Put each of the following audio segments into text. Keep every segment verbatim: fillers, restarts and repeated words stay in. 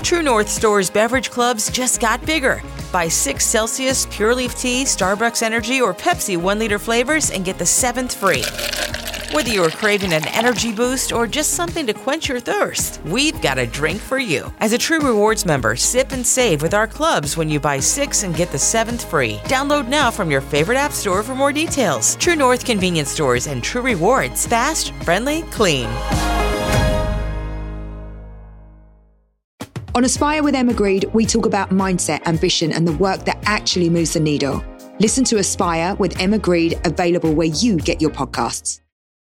True North Store's beverage clubs just got bigger. Buy six Celsius Pure Leaf Tea, Starbucks Energy, or Pepsi one-liter flavors and get the seventh free. Whether you're craving an energy boost or just something to quench your thirst, we've got a drink for you. As a True Rewards member, sip and save with our clubs when you buy six and get the seventh free. Download now from your favorite app store for more details. True North Convenience Stores and True Rewards. Fast, friendly, clean. On Aspire with Emma Grede, we talk about mindset, ambition, and the work that actually moves the needle. Listen to Aspire with Emma Grede, available where you get your podcasts.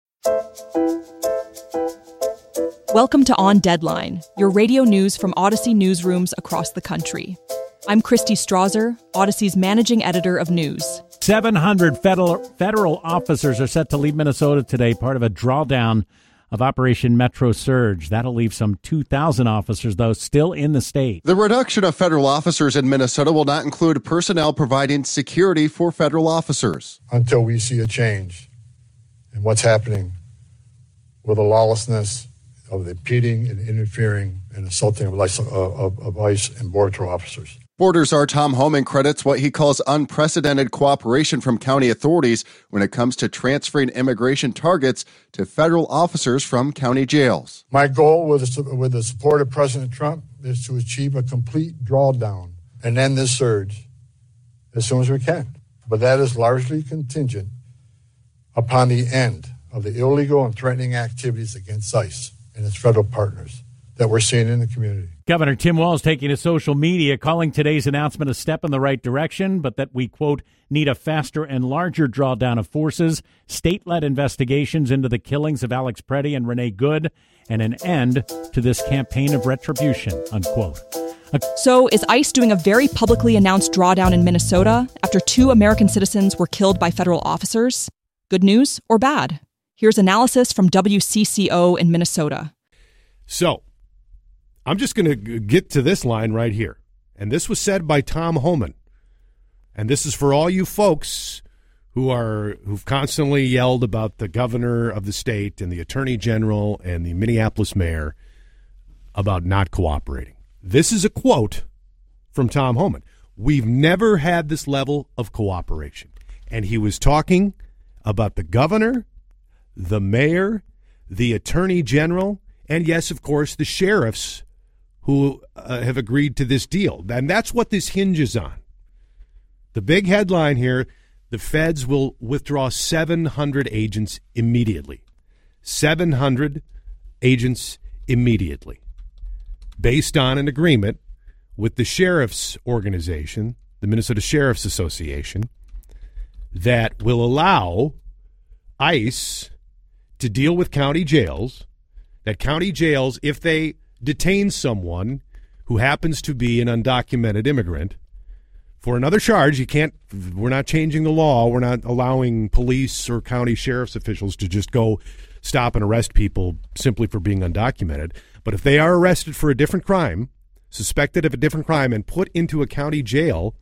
Welcome to On Deadline, your radio news from Odyssey newsrooms across the country. I'm Christy Strasser, Odyssey's managing editor of news. seven hundred federal, federal officers are set to leave Minnesota today, part of a drawdown of Operation Metro Surge. That'll leave some two thousand officers, though, still in the state. The reduction of federal officers in Minnesota will not include personnel providing security for federal officers. Until we see a change in what's happening with the lawlessness of the impeding and interfering and assaulting of, of, of ICE and Border Patrol officers. Border Czar Tom Homan credits what he calls unprecedented cooperation from county authorities when it comes to transferring immigration targets to federal officers from county jails. My goal with the, with the support of President Trump is to achieve a complete drawdown and end this surge as soon as we can. But that is largely contingent upon the end of the illegal and threatening activities against ICE and its federal partners that we're seeing in the community. Governor Tim Walz taking to social media, calling today's announcement a step in the right direction, but that we, quote, need a faster and larger drawdown of forces, state-led investigations into the killings of Alex Preddy and Renee Good, and an end to this campaign of retribution, unquote. So is ICE doing a very publicly announced drawdown in Minnesota after two American citizens were killed by federal officers? Good news or bad? Here's analysis from W C C O in Minnesota. So, I'm just going to get to this line right here. And this was said by Tom Homan. And this is for all you folks who are who've constantly yelled about the governor of the state and the attorney general and the Minneapolis mayor about not cooperating. This is a quote from Tom Homan. We've never had this level of cooperation. And he was talking about the governor, the mayor, the attorney general, and yes, of course, the sheriffs who uh, have agreed to this deal. And that's what this hinges on. The big headline here, the feds will withdraw seven hundred agents immediately. seven hundred agents immediately, based on an agreement with the sheriff's organization, the Minnesota Sheriff's Association, that will allow ICE to deal with county jails, that county jails, if they detain someone who happens to be an undocumented immigrant for another charge, you can't, we're not changing the law, we're not allowing police or county sheriff's officials to just go stop and arrest people simply for being undocumented. But if they are arrested for a different crime, suspected of a different crime, and put into a county jail,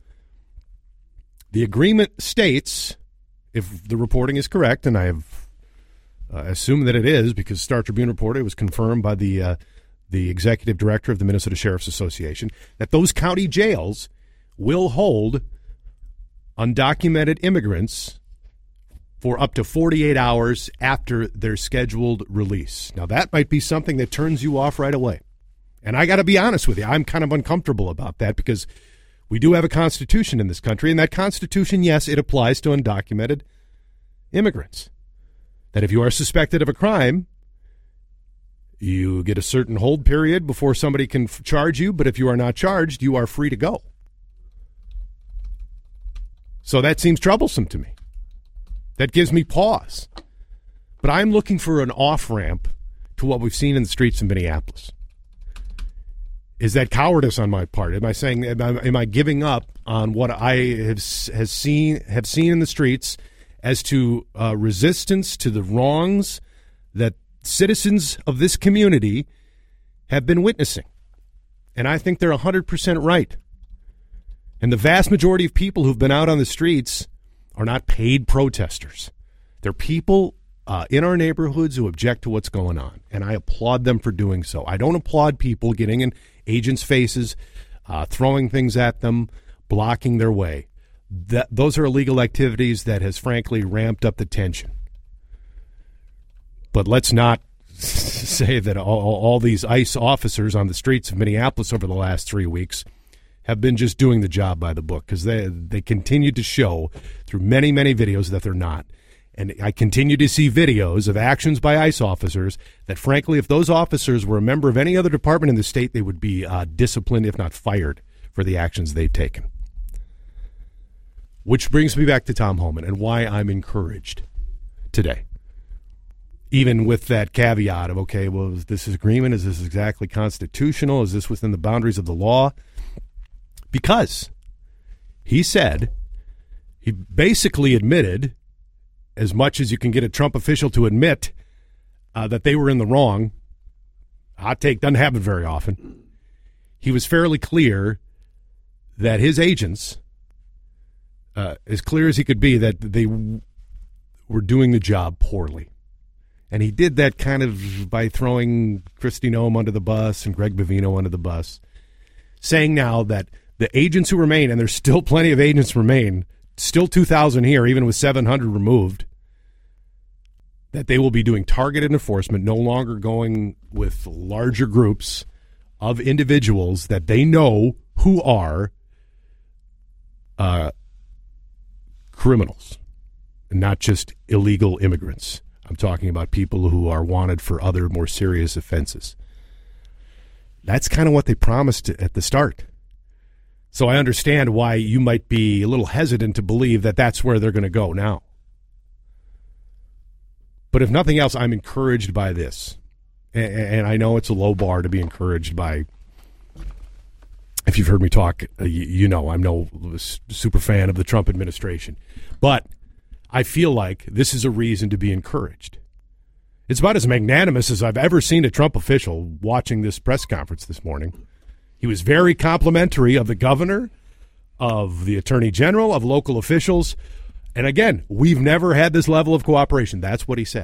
the agreement states, if the reporting is correct, and I have uh, assumed that it is because Star Tribune reported, it was confirmed by the uh, the executive director of the Minnesota Sheriff's Association, that those county jails will hold undocumented immigrants for up to forty-eight hours after their scheduled release. Now, that might be something that turns you off right away. And I got to be honest with you, I'm kind of uncomfortable about that because we do have a constitution in this country, and that constitution, yes, it applies to undocumented immigrants. That if you are suspected of a crime, you get a certain hold period before somebody can f- charge you, but if you are not charged, you are free to go. So that seems troublesome to me. That gives me pause. But I'm looking for an off-ramp to what we've seen in the streets of Minneapolis. Is that cowardice on my part? Am I saying, am I, am I giving up on what I have has seen have seen in the streets as to uh, resistance to the wrongs that citizens of this community have been witnessing? And I think they're one hundred percent right. And the vast majority of people who've been out on the streets are not paid protesters. They're people uh, in our neighborhoods who object to what's going on, and I applaud them for doing so. I don't applaud people getting in agents' faces, uh, throwing things at them, blocking their way. That, those are illegal activities that has frankly ramped up the tension. But let's not say that all, all these ICE officers on the streets of Minneapolis over the last three weeks have been just doing the job by the book, because they, they continue to show through many, many videos that they're not. And I continue to see videos of actions by ICE officers that, frankly, if those officers were a member of any other department in the state, they would be uh, disciplined, if not fired, for the actions they've taken. Which brings me back to Tom Homan and why I'm encouraged today. Even with that caveat of, okay, well, is this agreement, is this exactly constitutional? Is this within the boundaries of the law? Because he said, he basically admitted, as much as you can get a Trump official to admit uh, that they were in the wrong. Hot take, doesn't happen very often. He was fairly clear that his agents, uh, as clear as he could be, that they w- were doing the job poorly. And he did that kind of by throwing Kristi Noem under the bus and Greg Bovino under the bus, saying now that the agents who remain, and there's still plenty of agents remain, still two thousand here, even with seven hundred removed, that they will be doing targeted enforcement, no longer going with larger groups of individuals that they know who are uh, criminals, and not just illegal immigrants. I'm talking about people who are wanted for other more serious offenses. That's kind of what they promised at the start. So I understand why you might be a little hesitant to believe that that's where they're going to go now. But if nothing else, I'm encouraged by this. And I know it's a low bar to be encouraged by. If you've heard me talk, you know I'm no super fan of the Trump administration. But I feel like this is a reason to be encouraged. It's about as magnanimous as I've ever seen a Trump official watching this press conference this morning. He was very complimentary of the governor, of the attorney general, of local officials. And again, we've never had this level of cooperation. That's what he said.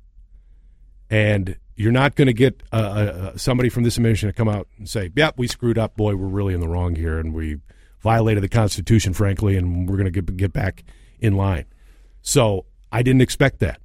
And you're not going to get uh, uh, somebody from this administration to come out and say, yep, we screwed up. Boy, we're really in the wrong here. And we violated the Constitution, frankly, and we're going to get, get back in line. So I didn't expect that.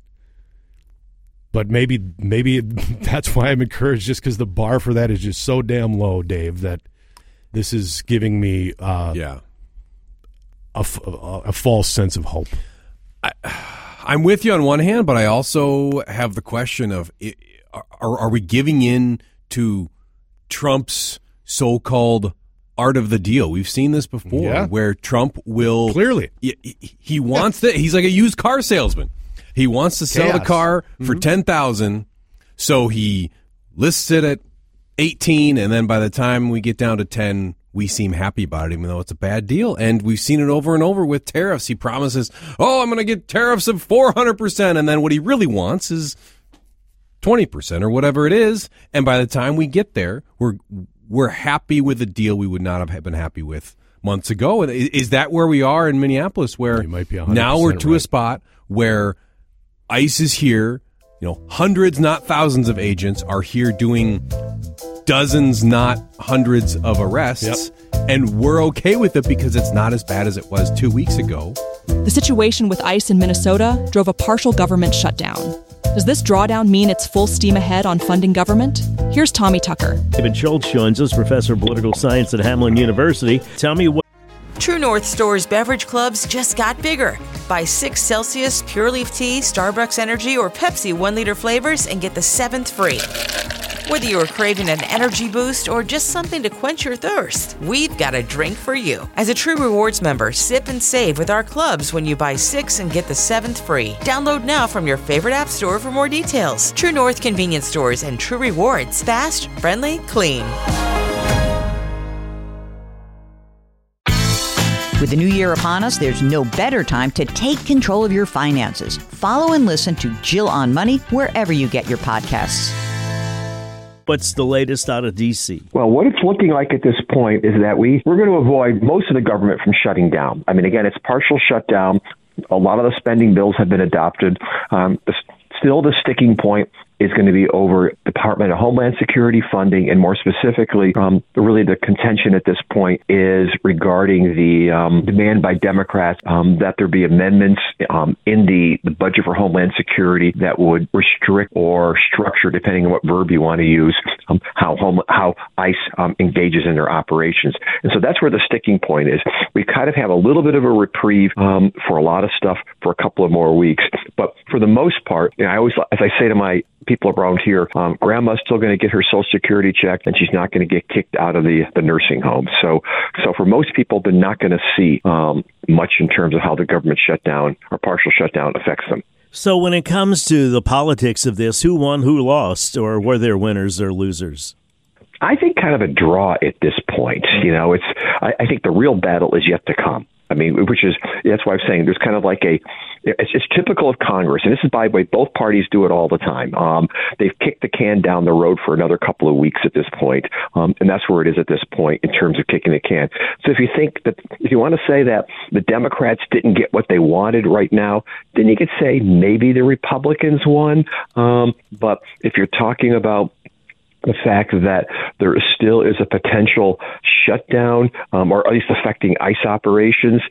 But maybe maybe that's why I'm encouraged, just because the bar for that is just so damn low, Dave, that this is giving me uh, yeah. a, a, a false sense of hope. I, I'm with you on one hand, but I also have the question of, are, are we giving in to Trump's so-called art of the deal? We've seen this before, yeah. where Trump will... Clearly. He, he wants yeah. that. He's like a used car salesman. He wants to sell Chaos. the car for mm-hmm. ten thousand dollars, so he lists it at eighteen, and then by the time we get down to ten, we seem happy about it, even though it's a bad deal. And we've seen it over and over with tariffs. He promises, oh, I'm going to get tariffs of four hundred percent, and then what he really wants is twenty percent or whatever it is. And by the time we get there, we're we're happy with a deal we would not have been happy with months ago. And is that where we are in Minneapolis, where might be now we're to right. a spot where ICE is here, you know, hundreds, not thousands of agents are here doing dozens, not hundreds of arrests, yep. and we're okay with it because it's not as bad as it was two weeks ago. The situation with ICE in Minnesota drove a partial government shutdown. Does this drawdown mean it's full steam ahead on funding government? Here's Tommy Tucker. David Schultz joins us, professor of political science at Hamline University. Tell me what... True North Store's beverage clubs just got bigger. Buy six Celsius Pure Leaf Tea, Starbucks Energy, or Pepsi one-liter flavors and get the seventh free. Whether you're craving an energy boost or just something to quench your thirst, we've got a drink for you. As a True Rewards member, sip and save with our clubs when you buy six and get the seventh free. Download now from your favorite app store for more details. True North Convenience Stores and True Rewards. Fast, friendly, clean. With the new year upon us, there's no better time to take control of your finances. Follow and listen to Jill on Money wherever you get your podcasts. What's the latest out of D C? Well, what it's looking like at this point is that we, we're going to avoid most of the government from shutting down. I mean, again, it's partial shutdown. A lot of the spending bills have been adopted. Um, the, still the sticking point is going to be over Department of Homeland Security funding, and more specifically, um, really the contention at this point is regarding the um, demand by Democrats um, that there be amendments um, in the, the budget for Homeland Security that would restrict or structure, depending on what verb you want to use, um, how home, how ICE um, engages in their operations. And so that's where the sticking point is. We kind of have a little bit of a reprieve um, for a lot of stuff for a couple of more weeks. But for the most part, you know, I always, as I say to my people around here, um, grandma's still going to get her Social Security check, and she's not going to get kicked out of the, the nursing home. So, so for most people, they're not going to see um, much in terms of how the government shutdown or partial shutdown affects them. So when it comes to the politics of this, who won, who lost, or were there winners or losers? I think kind of a draw at this point. You know, it's. I, I think the real battle is yet to come. I mean, which is, that's why I'm saying there's kind of like a, it's, it's typical of Congress. And this is, by the way, both parties do it all the time. Um, they've kicked the can down the road for another couple of weeks at this point. Um, and that's where it is at this point in terms of kicking the can. So if you think that, if you want to say that the Democrats didn't get what they wanted right now, then you could say maybe the Republicans won. Um, but if you're talking about the fact that there still is a potential shutdown, um, or at least affecting ICE operations,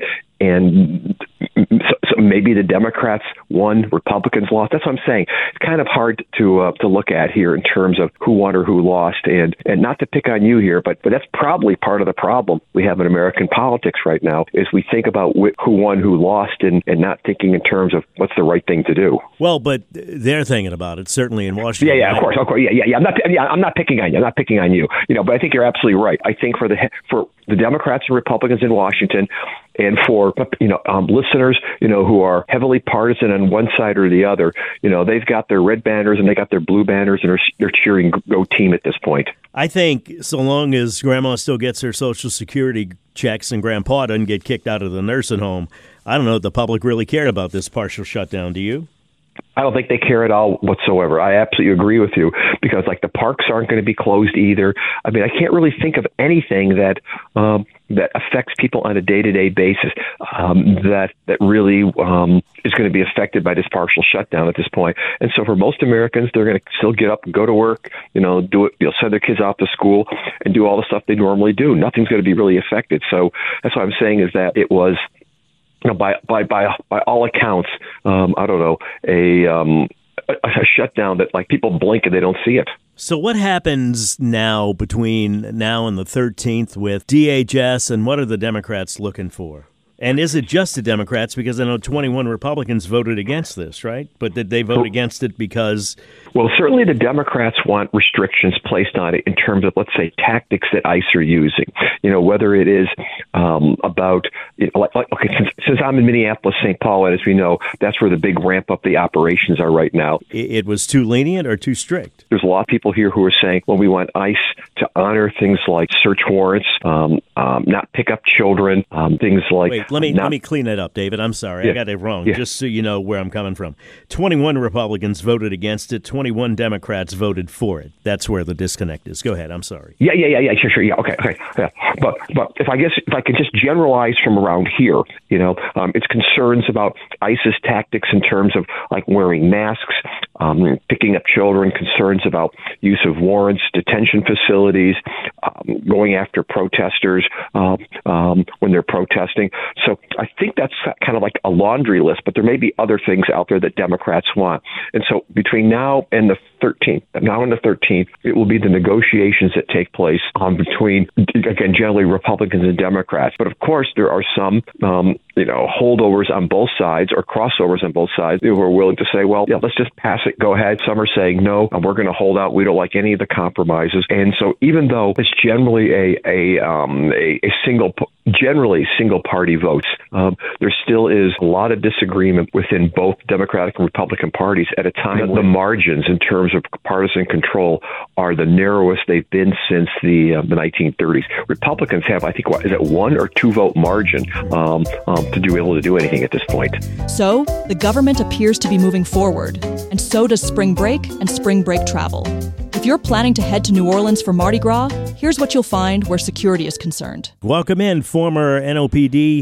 and so, so maybe the Democrats won, Republicans lost. That's what I'm saying. It's kind of hard to uh, to look at here in terms of who won or who lost, and and not to pick on you here, but but that's probably part of the problem we have in American politics right now, is we think about wh- who won, who lost, and, and not thinking in terms of what's the right thing to do. Well, but they're thinking about it, certainly in Washington. Yeah, yeah, of course, of course. Yeah, yeah, yeah. I'm not, yeah, I'm not picking on you. I'm not picking on you. You know, but I think you're absolutely right. I think for the for the Democrats and Republicans in Washington, and for, you know, um, listeners, you know, who are heavily partisan on one side or the other, you know, they've got their red banners and they got their blue banners, and they're, they're cheering Go Team at this point. I think so long as Grandma still gets her Social Security checks and Grandpa doesn't get kicked out of the nursing home, I don't know if the public really cared about this partial shutdown. Do you? I don't think they care at all whatsoever. I absolutely agree with you, because like the parks aren't going to be closed either. I mean, I can't really think of anything that um, that affects people on a day-to-day basis um, that that really um, is going to be affected by this partial shutdown at this point. And so for most Americans, they're going to still get up and go to work, you know, do it, you'll send their kids off to school and do all the stuff they normally do. Nothing's going to be really affected. So that's what I'm saying, is that it was, you know, by by by by all accounts, um, I don't know, a, um, a a shutdown that like people blink and they don't see it. So what happens now between now and the thirteenth with D H S, and what are the Democrats looking for? And is it just the Democrats? Because I know twenty-one Republicans voted against this, right? But did they vote against it because... Well, certainly the Democrats want restrictions placed on it in terms of, let's say, tactics that ICE are using. You know, whether it is um, about, you know, like, like, okay, since, since I'm in Minneapolis, Saint Paul, and as we know, that's where the big ramp up the operations are right now. It, it was too lenient or too strict? There's a lot of people here who are saying, well, we want ICE to honor things like search warrants, um, um, not pick up children, um, things like... Wait, let me not, let me clean that up, David. I'm sorry. Yeah, I got it wrong, yeah. just so you know where I'm coming from. twenty-one Republicans voted against it. twenty-one Democrats voted for it. That's where the disconnect is. Go ahead. I'm sorry. Yeah, yeah, yeah, yeah, sure, sure. Yeah, okay, okay. Yeah. But but if I guess if I could just generalize from around here, you know, um, it's concerns about ISIS tactics in terms of like wearing masks, um, picking up children, concerns about use of warrants, detention facilities, um, going after protesters uh, um, when they're protesting. So I think that's kind of like a laundry list, but there may be other things out there that Democrats want. And so between now and the thirteenth, now and the thirteenth, it will be the negotiations that take place um, between, again, generally Republicans and Democrats. But of course, there are some, um, you know, holdovers on both sides or crossovers on both sides who are willing to say, well, yeah, let's just pass it, go ahead. Some are saying, no, we're going to hold out. We don't like any of the compromises. And so even though it's generally a, a, um, a, a single, generally single party votes, um, there still is a lot of disagreement within both Democratic and Republican parties at a time when the margins in terms of partisan control are the narrowest they've been since the uh, the nineteen thirties. Republicans have, I think, what, is it one or two vote margin um, um, to do able to do anything at this point. So the government appears to be moving forward, and so does spring break and spring break travel. If you're planning to head to New Orleans for Mardi Gras, here's what you'll find where security is concerned. Welcome in, former N O P D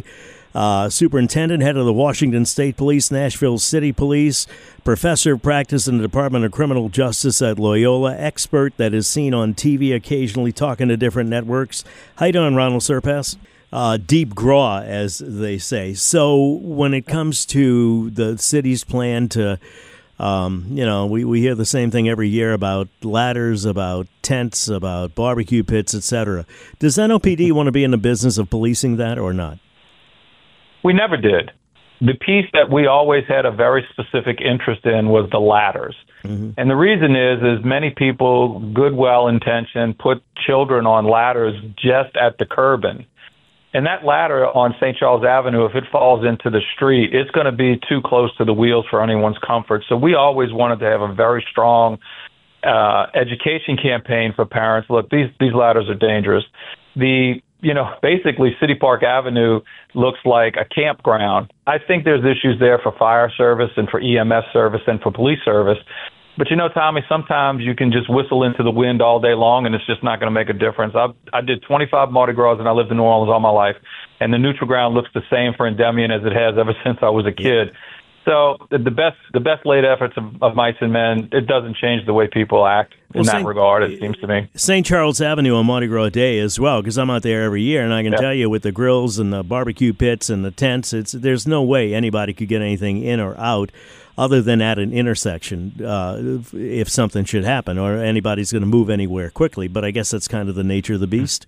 Uh, superintendent, head of the Washington State Police, Nashville City Police, professor of practice in the Department of Criminal Justice at Loyola, expert that is seen on T V occasionally talking to different networks. How you doing, Ronald Surpass? Uh, deep graw, as they say. So when it comes to the city's plan to, um, you know, we, we hear the same thing every year about ladders, about tents, about barbecue pits, et cetera. Does N O P D want to be in the business of policing that or not? We never did. The piece that we always had a very specific interest in was the ladders. Mm-hmm. And the reason is, is many people, good, well-intentioned, put children on ladders just at the curbing. And that ladder on Saint Charles Avenue, if it falls into the street, it's going to be too close to the wheels for anyone's comfort. So we always wanted to have a very strong uh, education campaign for parents. Look, these, these ladders are dangerous. The You know, basically, City Park Avenue looks like a campground. I think there's issues there for fire service and for E M S service and for police service. But, you know, Tommy, sometimes you can just whistle into the wind all day long, and it's just not going to make a difference. I, I did twenty-five Mardi Gras, and I lived in New Orleans all my life, and the neutral ground looks the same for Endymion as it has ever since I was a kid. So the, the best the best laid efforts of, of mice and men, it doesn't change the way people act in well, that Saint, regard, it seems to me. Saint Charles Avenue on Mardi Gras Day as well, because I'm out there every year, and I can yep. tell you with the grills and the barbecue pits and the tents, it's there's no way anybody could get anything in or out other than at an intersection uh, if, if something should happen or anybody's going to move anywhere quickly. But I guess that's kind of the nature of the beast.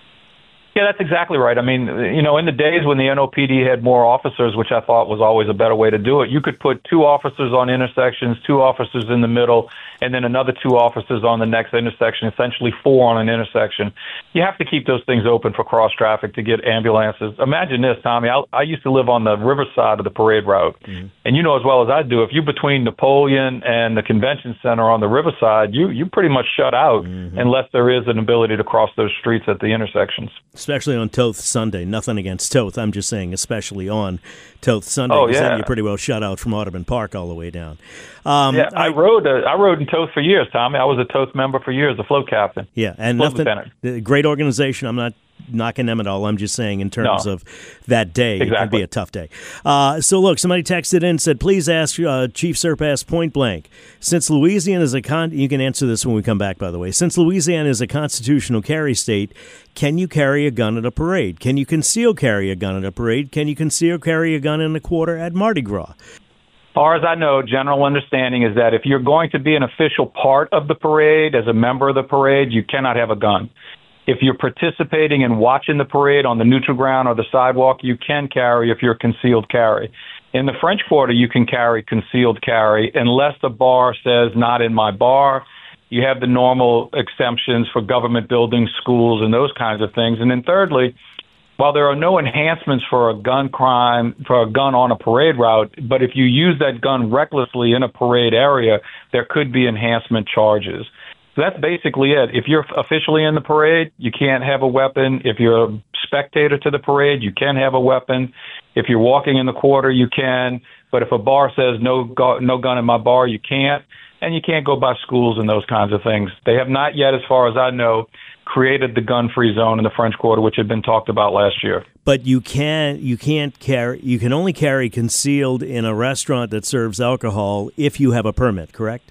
Yeah, that's exactly right. I mean, you know, in the days when the N O P D had more officers, which I thought was always a better way to do it, you could put two officers on intersections, two officers in the middle, and then another two officers on the next intersection, essentially four on an intersection. You have to keep those things open for cross traffic to get ambulances. Imagine this, Tommy. I, I used to live on the riverside of the parade route. Mm-hmm. And you know as well as I do, if you're between Napoleon and the convention center on the riverside, you, you pretty much shut out mm-hmm. unless there is an ability to cross those streets at the intersections. Especially on Toth Sunday. Nothing against Toth. I'm just saying especially on Toth Sunday. Oh, yeah. Then you're pretty well shut out from Audubon Park all the way down. Um, yeah, I, I rode uh, I rode in Toth for years, Tommy. I was a Toth member for years, a float captain. Yeah, and nothing, great organization. I'm not knocking them at all. I'm just saying in terms no. of that day, exactly. it can be a tough day. Uh, so look, somebody texted in and said, please ask uh, Chief Surpass point blank. Since Louisiana is a con, you can answer this when we come back, by the way. Since Louisiana is a constitutional carry state, can you carry a gun at a parade? Can you conceal carry a gun at a parade? Can you conceal carry a gun in a quarter at Mardi Gras? As far as I know, general understanding is that if you're going to be an official part of the parade, as a member of the parade, you cannot have a gun. If you're participating and watching the parade on the neutral ground or the sidewalk, you can carry if you're concealed carry. In the French Quarter, you can carry concealed carry unless the bar says not in my bar. You have the normal exemptions for government buildings, schools, and those kinds of things. And then thirdly, while there are no enhancements for a gun crime, for a gun on a parade route, but if you use that gun recklessly in a parade area, there could be enhancement charges. So that's basically it. If you're officially in the parade, you can't have a weapon. If you're a spectator to the parade, you can have a weapon. If you're walking in the quarter, you can. But if a bar says no, gu- no gun in my bar, you can't. And you can't go by schools and those kinds of things. They have not yet, as far as I know, created the gun-free zone in the French Quarter, which had been talked about last year. But you can't you can't carry you can only carry concealed in a restaurant that serves alcohol if you have a permit, correct?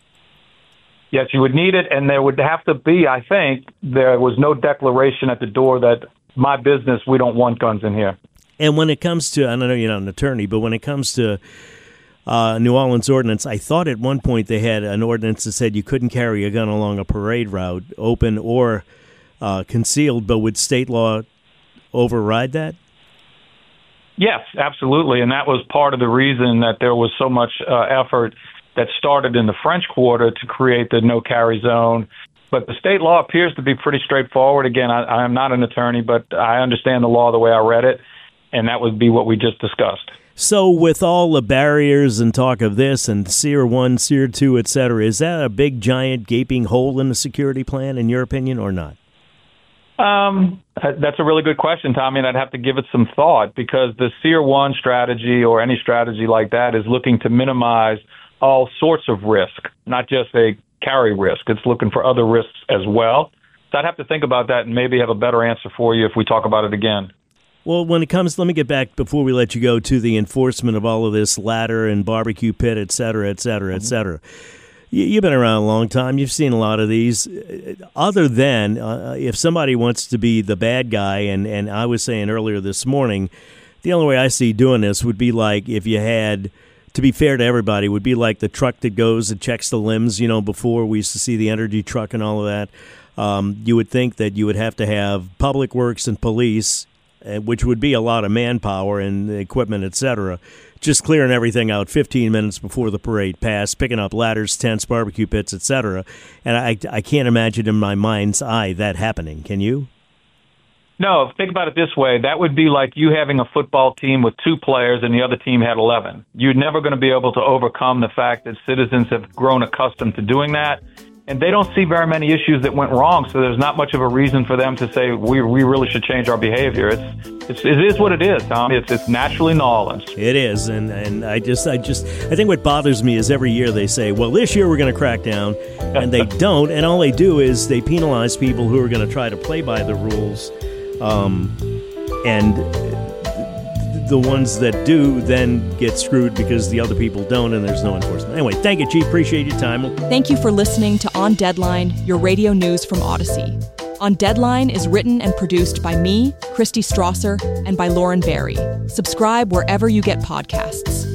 Yes, you would need it, and there would have to be, I think, there was no declaration at the door that my business, we don't want guns in here. And when it comes to, I know you're not an attorney, but when it comes to uh, New Orleans ordinance, I thought at one point they had an ordinance that said you couldn't carry a gun along a parade route, open or uh, concealed, but would state law override that? Yes, absolutely, and that was part of the reason that there was so much uh, effort that started in the French Quarter to create the no-carry zone. But the state law appears to be pretty straightforward. Again, I, I am not an attorney, but I understand the law the way I read it, and that would be what we just discussed. So with all the barriers and talk of this and Sear one, Sear two, et cetera, is that a big, giant, gaping hole in the security plan, in your opinion, or not? Um, that's a really good question, Tommy, and I'd have to give it some thought because the Sear one strategy or any strategy like that is looking to minimize all sorts of risk, not just a carry risk. It's looking for other risks as well. So I'd have to think about that and maybe have a better answer for you if we talk about it again. Well, when it comes, let me get back before we let you go to the enforcement of all of this ladder and barbecue pit, et cetera, et cetera, et cetera. You, you've been around a long time. You've seen a lot of these. Other than uh, if somebody wants to be the bad guy, and, and I was saying earlier this morning, the only way I see doing this would be like if you had, to be fair to everybody, would be like the truck that goes and checks the limbs. You know, before we used to see the energy truck and all of that. Um, you would think that you would have to have Public Works and police, which would be a lot of manpower and equipment, et cetera, just clearing everything out fifteen minutes before the parade passed, picking up ladders, tents, barbecue pits, et cetera. And I, I can't imagine in my mind's eye that happening. Can you? No, think about it this way. That would be like you having a football team with two players and the other team had eleven. You're never going to be able to overcome the fact that citizens have grown accustomed to doing that. And they don't see very many issues that went wrong, so there's not much of a reason for them to say we we really should change our behavior. It's it's it is what it is, Tom. It's it's naturally knowledge. It is, and and I just I just I think what bothers me is every year they say, well, this year we're going to crack down, and they don't, and all they do is they penalize people who are going to try to play by the rules, um, and the ones that do then get screwed because the other people don't and there's no enforcement. Anyway, thank you, Chief. Appreciate your time. Thank you for listening to On Deadline, your radio news from Odyssey. On Deadline is written and produced by me, Christy Strasser, and by Lauren Barry. Subscribe wherever you get podcasts.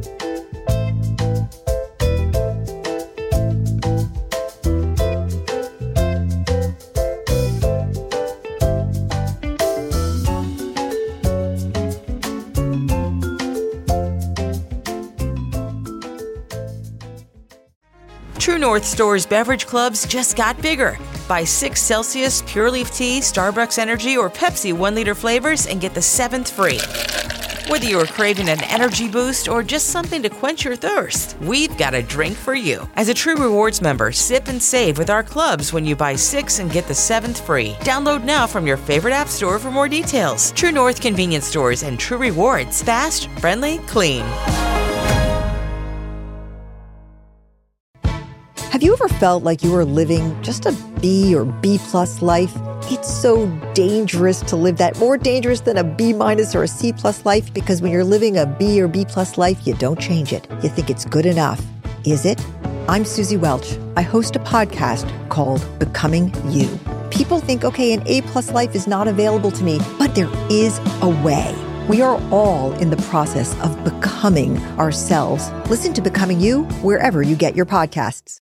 True North Store's beverage clubs just got bigger. Buy six Celsius Pure Leaf Tea, Starbucks Energy, or Pepsi one-liter flavors and get the seventh free. Whether you are craving an energy boost or just something to quench your thirst, we've got a drink for you. As a True Rewards member, sip and save with our clubs when you buy six and get the seventh free. Download now from your favorite app store for more details. True North Convenience Stores and True Rewards. Fast, friendly, clean. Have you ever felt like you were living just a B or B plus life? It's so dangerous to live that, more dangerous than a B minus or a C plus life, because when you're living a B or B plus life, you don't change it. You think it's good enough. Is it? I'm Susie Welch. I host a podcast called Becoming You. People think, okay, an A plus life is not available to me, but there is a way. We are all in the process of becoming ourselves. Listen to Becoming You wherever you get your podcasts.